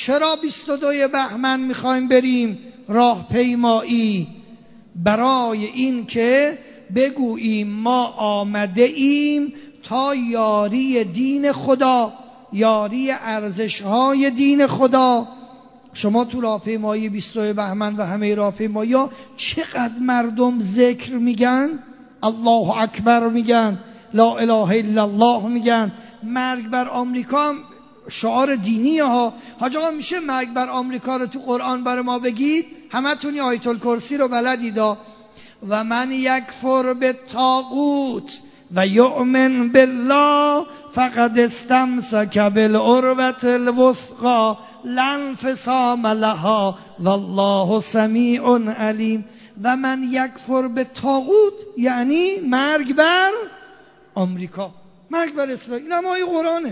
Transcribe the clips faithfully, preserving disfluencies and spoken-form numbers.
چرا بیست و دوی بهمن میخوایم بریم راهپیمایی؟ برای این که بگوییم ما آمده ایم تا یاری دین خدا، یاری ارزش‌های دین خدا. شما تو راهپیمایی بیست و دو بهمن و همه راهپیمایی‌ها چقدر مردم ذکر میگن، الله اکبر میگن، لا اله الا الله میگن. مرگ بر آمریکا هم شعار دینیه ها. حاج آقا میشه مرگ بر آمریکا رو تو قرآن برای ما بگید؟ همتون آیت الکرسی رو بلدید. و من یکفر بالطاغوت و یؤمن بالله فقد استمسک بالعروة الوثقی لا انفصام لها والله سمیع علیم. و من یکفر بالطاغوت یعنی مرگ بر آمریکا، مرگ بر اسرائیل. این هم آیه قرآنه.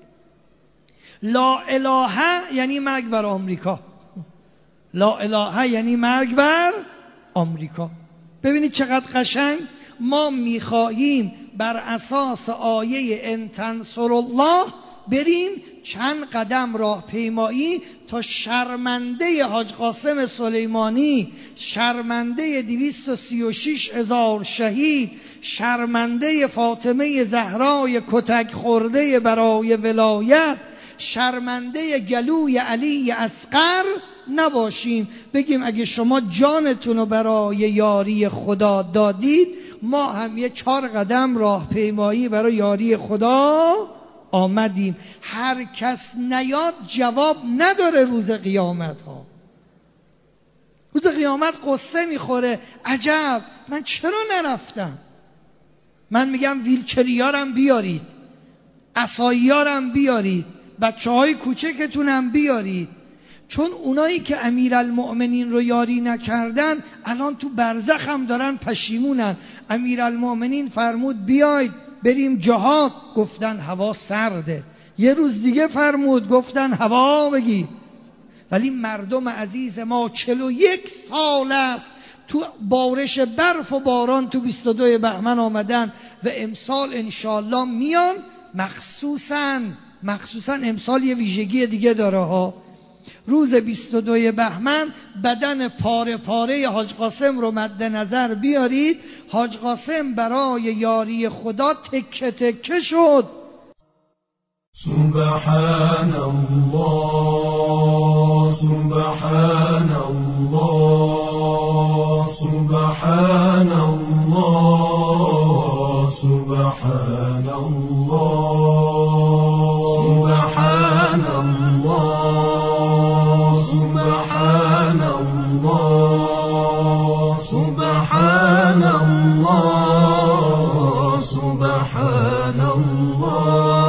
لا اله یعنی مرگ بر آمریکا، لا اله یعنی مرگ بر آمریکا. ببینید چقدر قشنگ. ما میخواهیم بر اساس آیه ان تنصر الله بریم چند قدم راه پیمایی تا شرمنده حاج قاسم سلیمانی، شرمنده دویست و سی و شش هزار شهید، شرمنده فاطمه زهرای کتک خورده برای ولایت، شرمنده گلوی علی اصغر نباشیم. بگیم اگه شما جانتون رو برای یاری خدا دادید، ما هم یه چهار قدم راه پیمایی برای یاری خدا آمدیم. هر کس نیاد جواب نداره روز قیامت ها. روز قیامت قصه میخوره، عجب من چرا نرفتم؟ من میگم ویلچریارم بیارید، عصاییارم بیارید، بچه های کوچکتونم بیارید، چون اونایی که امیرالمؤمنین رو یاری نکردن الان تو برزخ هم دارن پشیمونن. امیرالمؤمنین فرمود بیاید بریم جهاد، گفتن هوا سرده. یه روز دیگه فرمود، گفتن هوا بگی. ولی مردم عزیز ما چل و یک سال است تو بارش برف و باران تو بیست و دو بهمن آمدن و امسال انشالله میان. مخصوصاً مخصوصاً امسال یه ویژگی دیگه داره ها. روز بیست و دو بهمن بدن پاره پاره حاج قاسم رو مد نظر بیارید. حاج قاسم برای یاری خدا تکه تکه شد. سبحان الله سبحان الله سبحان الله سبحان الله سبحان الله سبحان الله سبحان الله سبحان الله